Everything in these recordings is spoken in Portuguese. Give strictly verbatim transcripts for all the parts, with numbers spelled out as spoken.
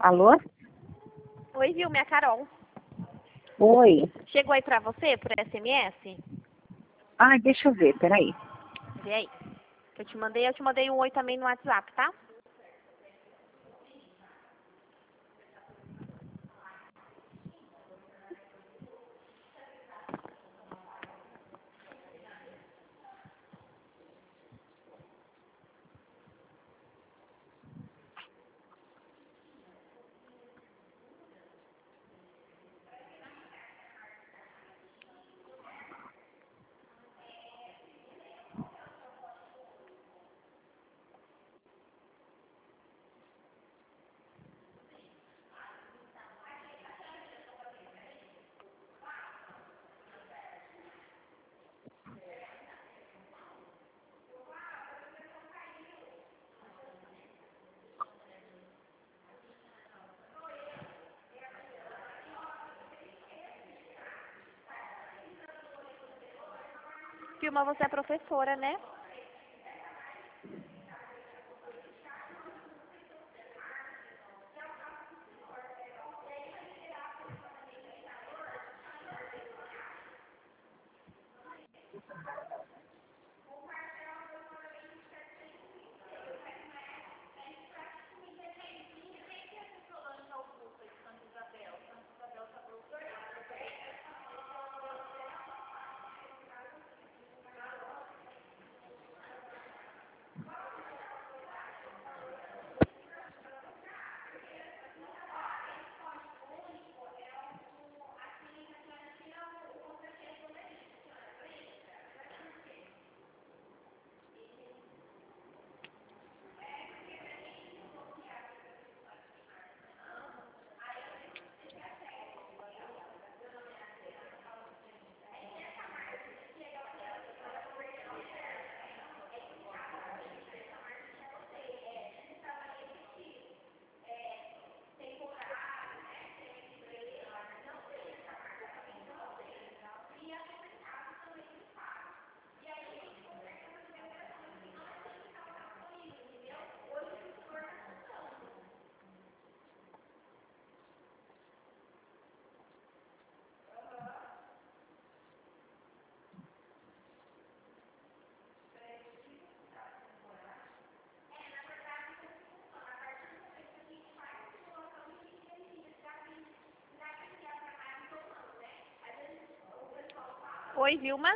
Alô? Oi, Vilma, é a Carol. Oi. Chegou aí pra você, por S M S? Ah, deixa eu ver, peraí. Vê aí. Que eu te mandei, eu te mandei um oi também no WhatsApp, tá? Vilma, você é professora, né? Oi, Vilma.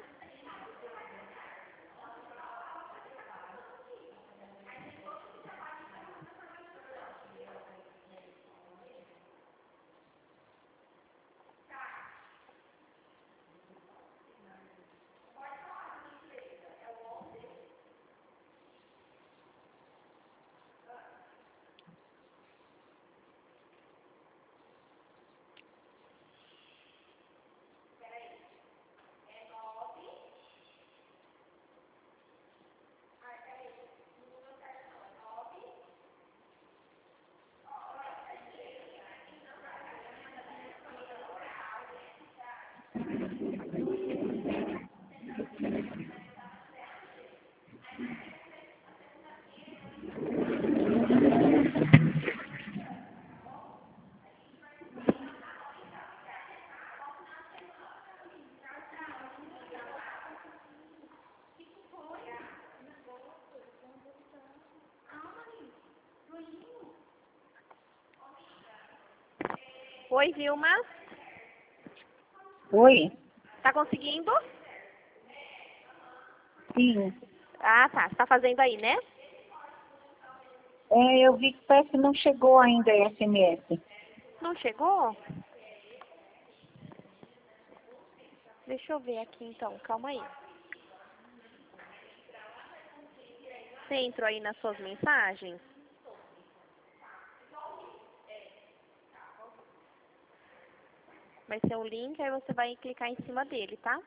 Oi, Vilma. Oi? Tá conseguindo? Sim. Ah, tá. Você tá fazendo aí, né? É, eu vi que parece que não chegou ainda a S M S. Não chegou? Deixa eu ver aqui então, calma aí. Você entrou aí nas suas mensagens? Vai ser um link, aí você vai clicar em cima dele, tá?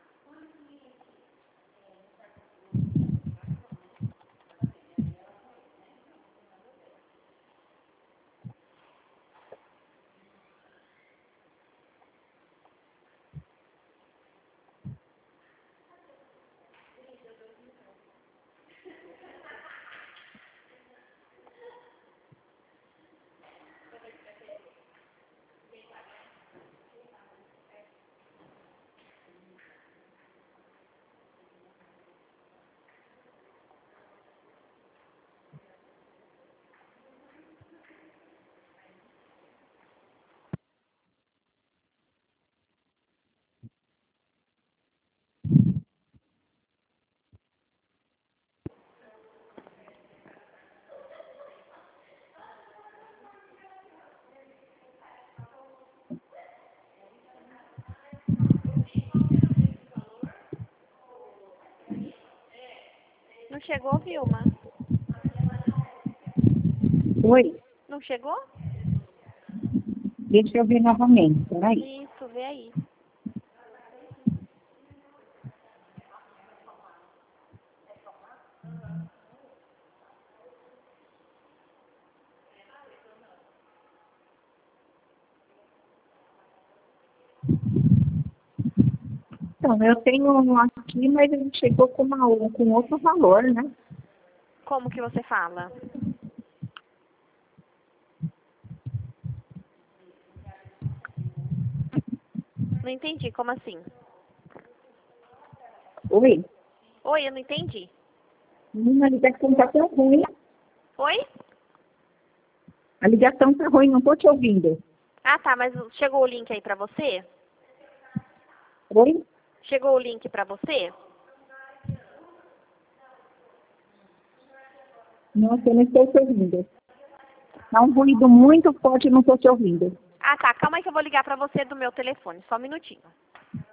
Não chegou, Vilma? Oi? Não chegou? Deixa eu ver novamente, peraí. Isso, vê aí. Então, eu tenho um aqui, mas ele chegou com, uma, com outro valor, né? Como que você fala? Não entendi, como assim? Oi? Oi, eu não entendi. Hum, A ligação tá tão ruim. Oi? A ligação tá ruim, não tô te ouvindo. Ah, tá, mas chegou o link aí pra você? Oi? Chegou o link pra você? Nossa, eu não estou te ouvindo. Tá um ruído muito forte, não estou te ouvindo. Ah, tá, calma aí que eu vou ligar pra você do meu telefone, só um minutinho.